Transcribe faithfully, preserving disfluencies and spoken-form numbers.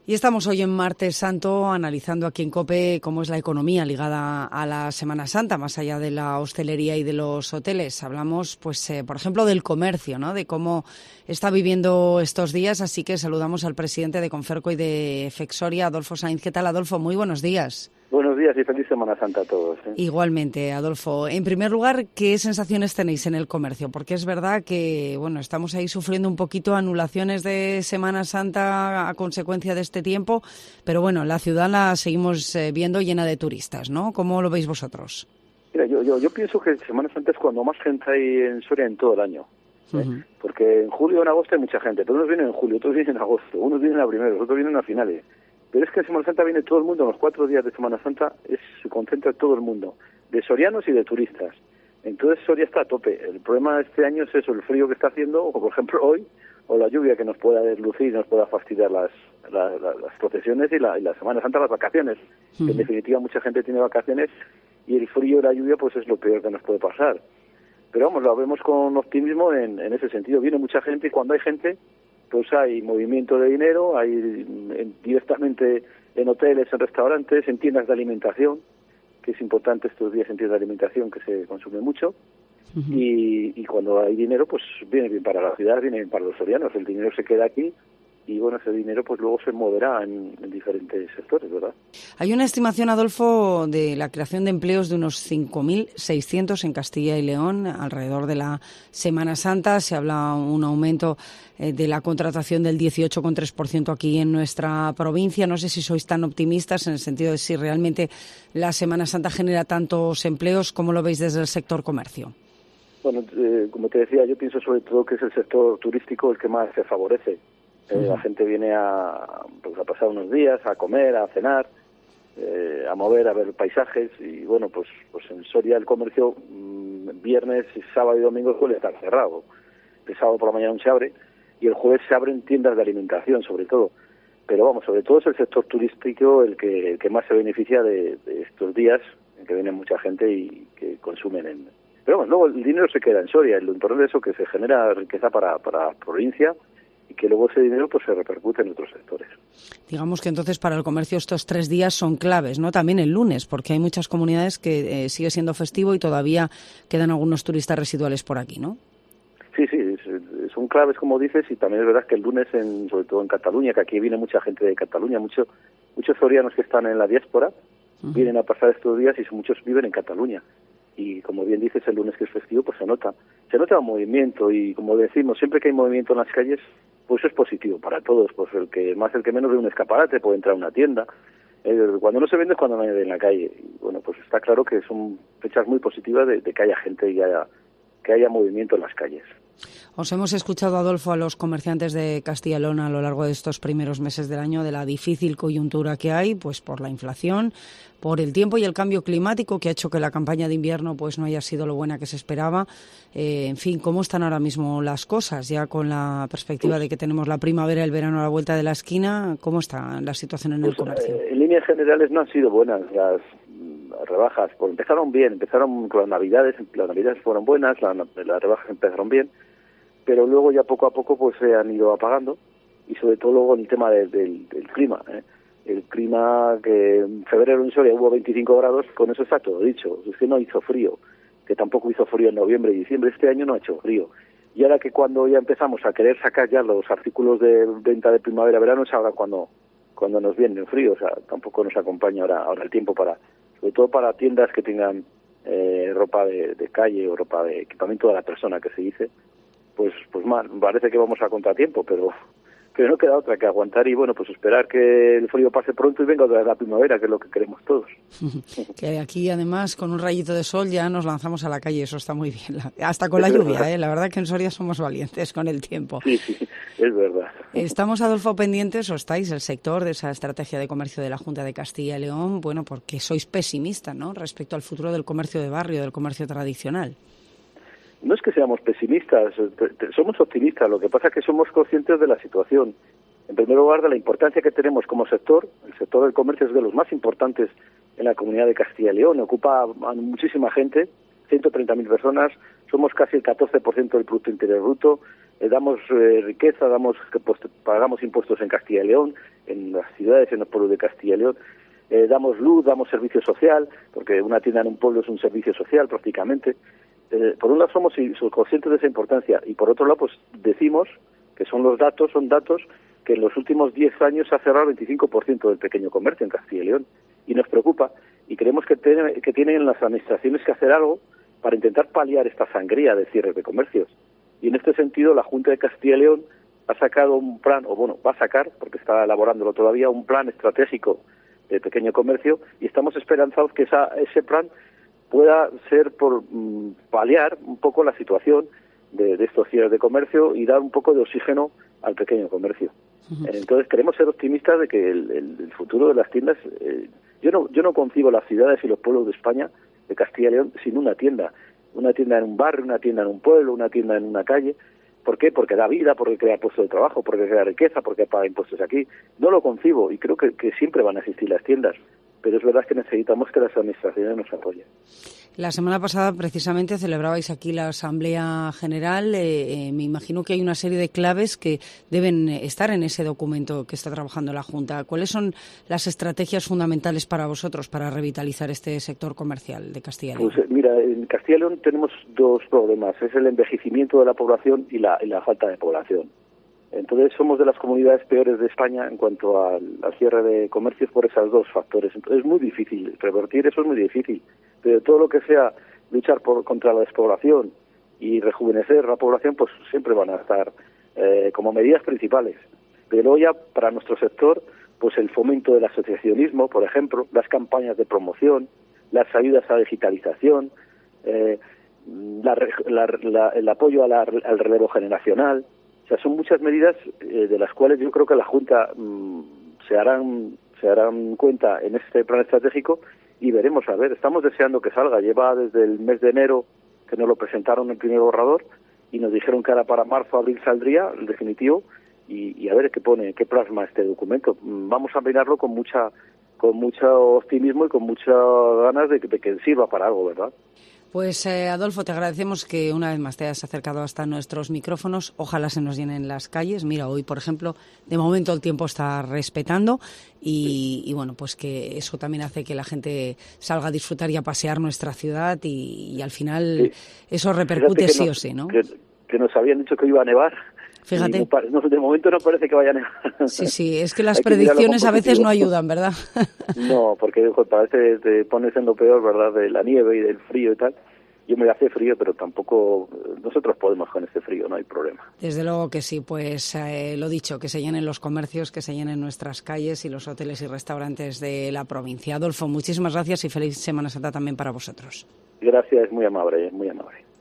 Y estamos hoy en Martes Santo analizando aquí en COPE cómo es la economía ligada a la Semana Santa, más allá de la hostelería y de los hoteles. Hablamos, pues, eh, por ejemplo, del comercio, ¿no? De cómo está viviendo estos días. Así que saludamos al presidente de Conferco y de Fexoria, Adolfo Sainz. ¿Qué tal, Adolfo? Muy buenos días. Buenos días y feliz Semana Santa a todos. ¿eh? Igualmente, Adolfo. En primer lugar, ¿qué sensaciones tenéis en el comercio? Porque es verdad que, bueno, estamos ahí sufriendo un poquito anulaciones de Semana Santa a consecuencia de este tiempo, pero bueno, la ciudad la seguimos eh, viendo llena de turistas, ¿no? ¿Cómo lo veis vosotros? Mira, yo, yo, yo pienso que Semana Santa es cuando más gente hay en Soria en todo el año. ¿eh? Uh-huh. Porque en julio o en agosto hay mucha gente, pero unos vienen en julio, otros vienen en agosto, unos vienen a primeros, otros vienen a finales. Pero es que en Semana Santa viene todo el mundo, en los cuatro días de Semana Santa es, se concentra todo el mundo, de sorianos y de turistas. Entonces Soria está a tope. El problema de este año es eso, el frío que está haciendo, o por ejemplo hoy, o la lluvia que nos pueda deslucir, nos pueda fastidiar las, la, la, las procesiones y la, y la Semana Santa, las vacaciones. Uh-huh. En definitiva, mucha gente tiene vacaciones y el frío y la lluvia pues es lo peor que nos puede pasar. Pero vamos, lo vemos con optimismo en, en ese sentido. Viene mucha gente y cuando hay gente, pues hay movimiento de dinero, hay en, directamente en hoteles, en restaurantes, en tiendas de alimentación, que es importante estos días en tiendas de alimentación que se consume mucho, uh-huh. y, y cuando hay dinero, pues viene bien para la ciudad, viene bien para los sorianos, el dinero se queda aquí, y bueno, ese dinero pues luego se moverá en, en diferentes sectores, ¿verdad? Hay una estimación, Adolfo, de la creación de empleos de unos cinco mil seiscientos en Castilla y León alrededor de la Semana Santa. Se habla un aumento eh, de la contratación del dieciocho coma tres por ciento aquí en nuestra provincia. No sé si sois tan optimistas en el sentido de si realmente la Semana Santa genera tantos empleos. ¿Cómo lo veis desde el sector comercio? Bueno, eh, como te decía, yo pienso sobre todo que es el sector turístico el que más se favorece. Eh, uh-huh. La gente viene a, pues, a pasar unos días, a comer, a cenar, eh, a mover, a ver paisajes y bueno, pues pues en Soria el comercio mmm, viernes, sábado y domingo suele estar cerrado. El sábado por la mañana se abre y el jueves se abren tiendas de alimentación sobre todo. Pero vamos, sobre todo es el sector turístico el que, el que más se beneficia de, de estos días en que viene mucha gente y que consumen en... Pero bueno, luego el dinero se queda en Soria, lo importante es eso, que se genera riqueza para, para la provincia y que luego ese dinero pues se repercute en otros sectores. Digamos que entonces para el comercio estos tres días son claves, ¿no? También el lunes, porque hay muchas comunidades que eh, sigue siendo festivo y todavía quedan algunos turistas residuales por aquí, ¿no? Sí, sí, es, son claves como dices y también es verdad que el lunes, en, sobre todo en Cataluña, que aquí viene mucha gente de Cataluña, mucho, muchos sorianos que están en la diáspora, uh-huh. vienen a pasar estos días y muchos viven en Cataluña. Y como bien dices, el lunes que es festivo, pues se nota, se nota un movimiento y como decimos, siempre que hay movimiento en las calles, pues es positivo para todos, pues el que más, el que menos ve un escaparate puede entrar a una tienda, eh, cuando no se vende es cuando no hay nadie en la calle, y bueno, pues está claro que son fechas muy positivas de, de que haya gente y haya, que haya movimiento en las calles. Os hemos escuchado, Adolfo, a los comerciantes de Castilla y León a lo largo de estos primeros meses del año de la difícil coyuntura que hay, pues por la inflación, por el tiempo y el cambio climático que ha hecho que la campaña de invierno pues no haya sido lo buena que se esperaba. Eh, en fin, ¿cómo están ahora mismo las cosas? Ya con la perspectiva de que tenemos la primavera y el verano a la vuelta de la esquina, ¿cómo está la situación en pues, el comercio? Eh, en líneas generales no han sido buenas las rebajas, pues empezaron bien, empezaron con las navidades, las navidades fueron buenas, la, las rebajas empezaron bien, pero luego ya poco a poco pues se han ido apagando y sobre todo luego el tema de, de, del clima, ¿eh? El clima que en febrero en Soria hubo veinticinco grados, con eso está todo dicho, es que no hizo frío, que tampoco hizo frío en noviembre y diciembre, este año no ha hecho frío. Y ahora que cuando ya empezamos a querer sacar ya los artículos de venta de primavera-verano es ahora cuando cuando nos viene el frío, o sea, tampoco nos acompaña ahora ahora el tiempo para, sobre todo para tiendas que tengan eh, ropa de, de calle o ropa de equipamiento de la persona que se dice, pues pues mal, parece que vamos a contratiempo, pero pero no queda otra que aguantar y bueno, pues esperar que el frío pase pronto y venga otra vez la primavera, que es lo que queremos todos. Que aquí además con un rayito de sol ya nos lanzamos a la calle, eso está muy bien, hasta con la lluvia, ¿eh? La verdad que en Soria somos valientes con el tiempo. Sí, sí, es verdad. Estamos, Adolfo, pendientes, o estáis, el sector de esa estrategia de comercio de la Junta de Castilla y León, bueno, porque sois pesimistas, ¿no?, respecto al futuro del comercio de barrio, del comercio tradicional. No es que seamos pesimistas, somos optimistas, lo que pasa es que somos conscientes de la situación. En primer lugar, de la importancia que tenemos como sector. El sector del comercio es de los más importantes en la comunidad de Castilla y León, ocupa a muchísima gente, ciento treinta mil personas, somos casi el catorce por ciento del Producto Interior Bruto, eh, damos eh, riqueza, damos pues, pagamos impuestos en Castilla y León, en las ciudades, en los pueblos de Castilla y León, eh, damos luz, damos servicio social, porque una tienda en un pueblo es un servicio social prácticamente. Eh, por un lado somos conscientes de esa importancia y por otro lado pues decimos que son los datos, son datos que en los últimos diez años se ha cerrado el veinticinco por ciento del pequeño comercio en Castilla y León y nos preocupa y creemos que, ten, que tienen las administraciones que hacer algo para intentar paliar esta sangría de cierres de comercios. Y en este sentido la Junta de Castilla y León ha sacado un plan, o bueno, va a sacar, porque está elaborándolo todavía, un plan estratégico de pequeño comercio y estamos esperanzados que esa, ese plan pueda ser por mmm, paliar un poco la situación de, de estos cierres de comercio y dar un poco de oxígeno al pequeño comercio. Uh-huh. Entonces queremos ser optimistas de que el, el, el futuro de las tiendas, eh, yo no yo no concibo las ciudades y los pueblos de España, de Castilla y León, sin una tienda. Una tienda en un barrio, una tienda en un pueblo, una tienda en una calle. ¿Por qué? Porque da vida, porque crea puestos de trabajo, porque crea riqueza, porque paga impuestos aquí. No lo concibo y creo que, que siempre van a existir las tiendas, pero es verdad que necesitamos que las administraciones nos apoyen. La semana pasada precisamente celebrabais aquí la Asamblea General. Eh, eh, me imagino que hay una serie de claves que deben estar en ese documento que está trabajando la Junta. ¿Cuáles son las estrategias fundamentales para vosotros para revitalizar este sector comercial de Castilla y León? Pues mira, en Castilla y León tenemos dos problemas. Es el envejecimiento de la población y la, y la falta de población. Entonces somos de las comunidades peores de España en cuanto al, al cierre de comercios por esos dos factores. Entonces es muy difícil, revertir eso es muy difícil. Pero todo lo que sea luchar por, contra la despoblación y rejuvenecer la población, pues siempre van a estar eh, como medidas principales. Pero luego ya para nuestro sector, pues el fomento del asociacionismo, por ejemplo, las campañas de promoción, las ayudas a digitalización, eh, la, la, la, el apoyo a la, al relevo generacional. O sea, son muchas medidas eh, de las cuales yo creo que la Junta mmm, se harán se harán cuenta en este plan estratégico y veremos, a ver, estamos deseando que salga. Lleva desde el mes de enero que nos lo presentaron en el primer borrador y nos dijeron que ahora para marzo, abril saldría el definitivo y, y a ver qué pone, qué plasma este documento. Vamos a mirarlo con mucha con mucho optimismo y con muchas ganas de que, de que sirva para algo, ¿verdad? Pues eh, Adolfo, te agradecemos que una vez más te hayas acercado hasta nuestros micrófonos. Ojalá se nos llenen las calles. Mira, hoy, por ejemplo, de momento el tiempo está respetando y, y bueno, pues que eso también hace que la gente salga a disfrutar y a pasear nuestra ciudad y, y al final sí. Eso repercute sí nos, o sí, ¿no? Que, que nos habían dicho que iba a nevar. Fíjate. No, de momento no parece que vaya a nevar. Sí, sí, es que las predicciones a veces no ayudan, ¿verdad? No, porque joder, parece te pones en lo peor, ¿verdad? De la nieve y del frío y tal. Yo me hace frío, pero tampoco nosotros podemos con este frío, no hay problema. Desde luego que sí, pues eh, lo dicho, que se llenen los comercios, que se llenen nuestras calles y los hoteles y restaurantes de la provincia. Adolfo, muchísimas gracias y feliz Semana Santa también para vosotros. Gracias, muy amable, muy amable.